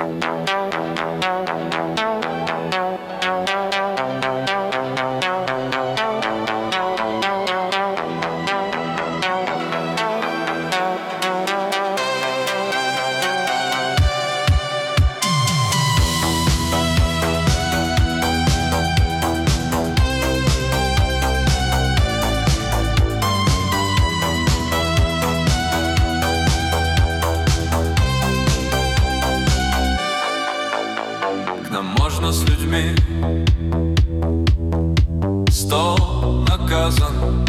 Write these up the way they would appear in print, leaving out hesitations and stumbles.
Можно с людьми. Стол наказан.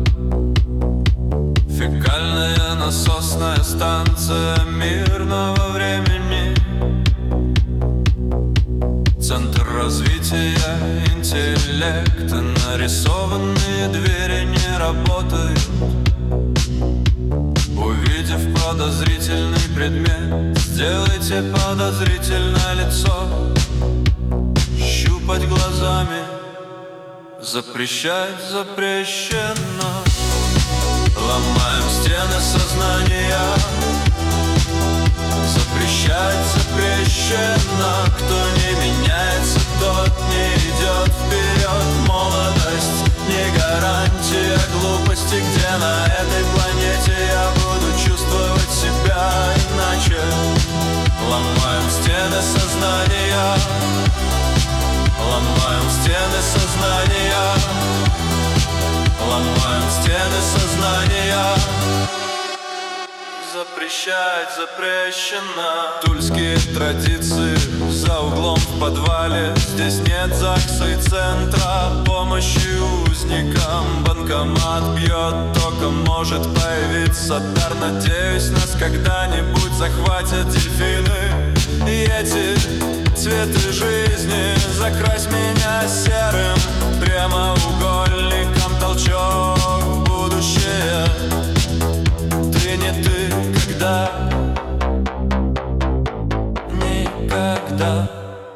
Фекальная насосная станция мирного времени. Центр развития интеллекта. Нарисованные двери не работают. Увидев подозрительный предмет, сделайте подозрительное лицо. Щупать глазами запрещать запрещено. Ломаем стены сознания. Запрещать запрещено. Кто не меняется, тот не идет вперед. Молодость не гарантия глупости. Где на этой планете я буду чувствовать себя иначе? Ломаем стены сознания. Ломаем стены сознания. Ломаем стены сознания. Запрещать запрещено. Тульские традиции за углом в подвале. Здесь нет ЗАГСа и центра помощи узникам. Банкомат бьет током, может появиться дар. Надеюсь, нас когда-нибудь захватят дельфины. И эти цветы жизни, закрась меня серым прямоугольником, толчок в будущее. Ты не ты, когда, никогда.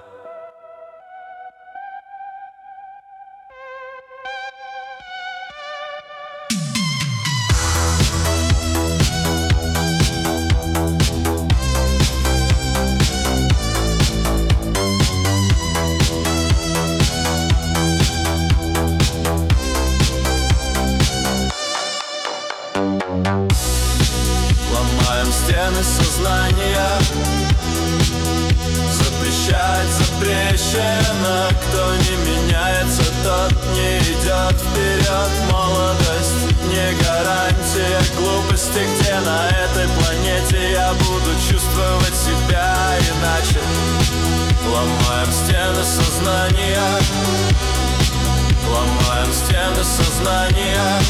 Ломаем стены сознания. Запрещать запрещено. Кто не меняется, тот не идет вперед. Молодость не гарантия глупости. Где на этой планете я буду чувствовать себя иначе? Ломаем стены сознания. Ломаем стены сознания.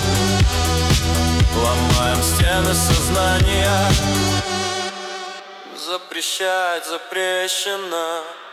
Ломаем стены сознания. Запрещать запрещено.